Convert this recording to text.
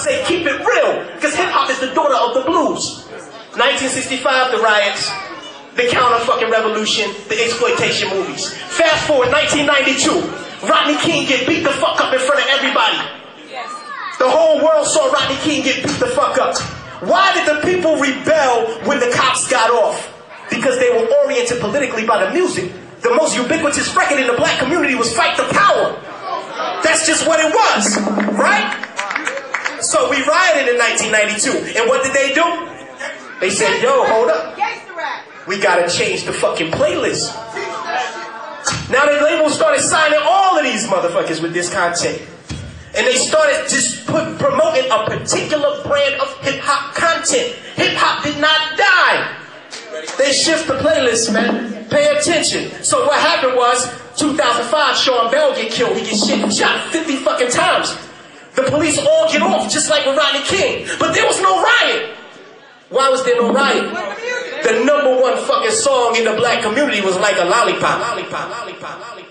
say keep it real, because hip-hop is the daughter of the blues. 1965, the riots, the counter-fucking revolution, the exploitation movies. Fast forward, 1992, Rodney King get beat the fuck up in front of everybody. The whole world saw Rodney King get beat the fuck up. Why did the people rebel when the cops got off? Because they were oriented politically by the music. The most ubiquitous record in the black community was Fight the Power. That's just what it was, right? So we rioted in 1992, and what did they do? They said, yo, hold up. We gotta change the fucking playlist. Now the label started signing all of these motherfuckers with this content. And they started just promoting a particular brand of hip-hop content. Hip-hop did not die. They shift the playlist, man. Pay attention. So what happened was, 2005, Sean Bell get killed. He gets shot 50 fucking times. The police all get off, just like with Rodney King. But there was no riot. Why was there no riot? The #1 fucking song in the black community was Like a Lollipop.